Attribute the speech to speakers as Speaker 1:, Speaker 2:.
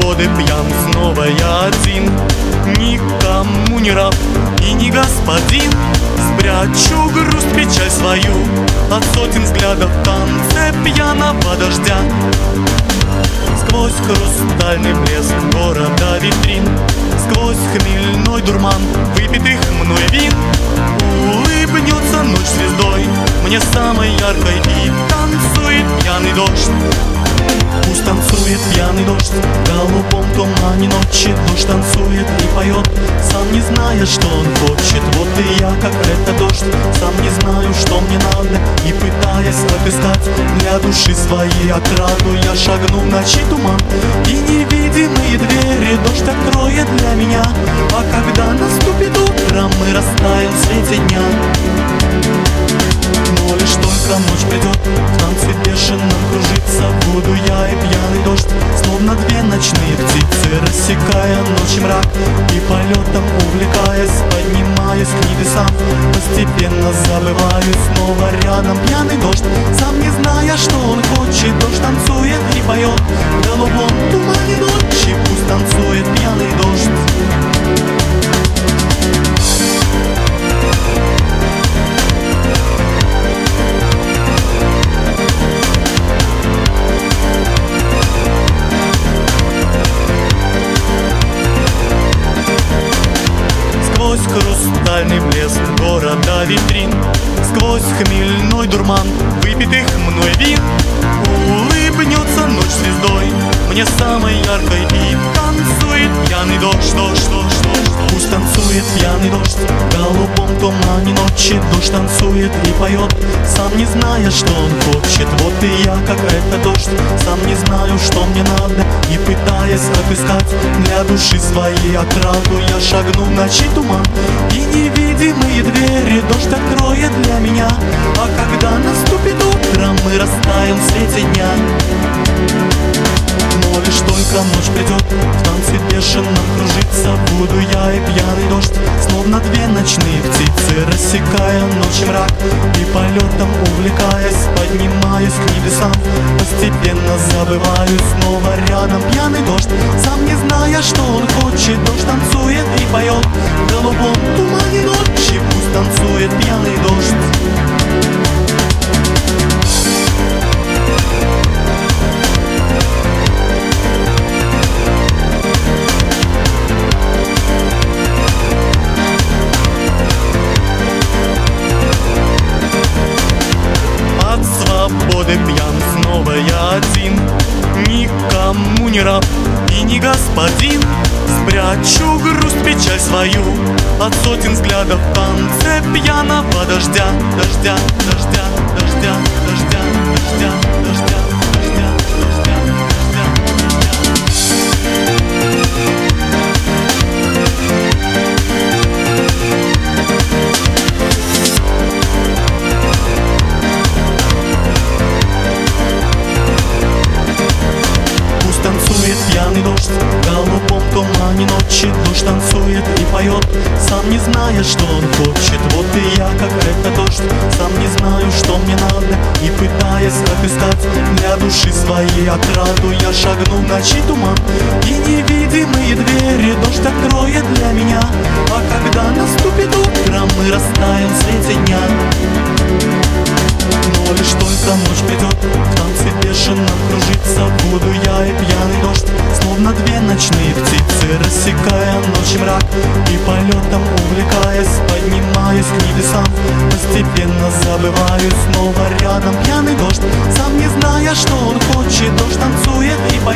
Speaker 1: свободы пьян снова я один, никому не раб и не господин. Спрячу грусть, печаль свою от сотен взглядов в танце пьяного дождя. Сквозь хрустальный блеск города витрин, сквозь хмельной дурман выпитых мной вин, улыбнется ночь звездой мне самой яркой, и танцует пьяный дождь. Пусть танцует пьяный дождь в голубом тумане ночи. Дождь танцует и поет, сам не зная, что он хочет. Вот и я, как это дождь, сам не знаю, что мне надо. И пытаясь отыскать для души своей отраду, я шагну в ночи туман, и невидимые двери дождь откроет для меня. А когда наступит утро, мы растаем в свете дня. Но лишь только ночь придет, в танце бешеном кружиться буду я и пьяный дождь, словно две ночные птицы, рассекая ночи мрак и полетом увлекаясь, поднимаясь к небесам. Постепенно забываюсь, снова рядом пьяный дождь, сам не зная, что он хочет. Дождь танцует и поет в голубом тумане ночи. Пусть танцует пьяный дождь. Сквозь хрустальный блеск города витрин, сквозь хмельной дурман выпитых мной вин, улыбнется ночь звездой мне самой яркой, и танцует пьяный дождь, дождь, дождь, дождь. Пусть танцует пьяный дождь в голубом тумане ночи. Дождь танцует и поет, сам не зная, что он хочет. Вот и я, как это дождь, сам не знаю, что мне надо. И пытаясь отыскать для души своей отраду, я шагну в ночи туман, и невидимые двери дождь откроет для меня. А когда наступит утро, мы растаем в свете дня. Но лишь только ночь придет, в танце бешеном кружиться буду я и пьяный дождь, словно две ночные птицы, рассекая ночи мрак и полетом увлекаясь, поднимаюсь к небесам. Постепенно забываюсь, снова рядом пьяный дождь, сам не зная, что он хочет. Дождь танцует и поет в голубом тумане ночи. Пусть танцует пьяный дождь. Свободы пьян снова я один, никому не раб и не господин. Спрячу грусть, печаль свою от сотен взглядов в танце пьяного дождя, дождя, дождя, дождя, дождя, дождя, дождя, дождя, дождя, пьяный дождь в голубом тумане ночи. Дождь танцует и поет, сам не зная, что он хочет. Вот и я, как это дождь, сам не знаю, что мне надо. И пытаясь отыскать для души своей отраду, я шагну в ночи туман, и невидимые двери дождь откроет для меня. А когда наступит утро, мы растаем в свете дня. Но лишь только ночь придет, в танце бешеном кружиться буду я и пьяный дождь, словно две ночные птицы, рассекая ночи мрак и полетом увлекаясь, поднимаюсь к небесам. Постепенно забываюсь, снова рядом пьяный дождь, сам не зная, что он хочет. Дождь танцует и поет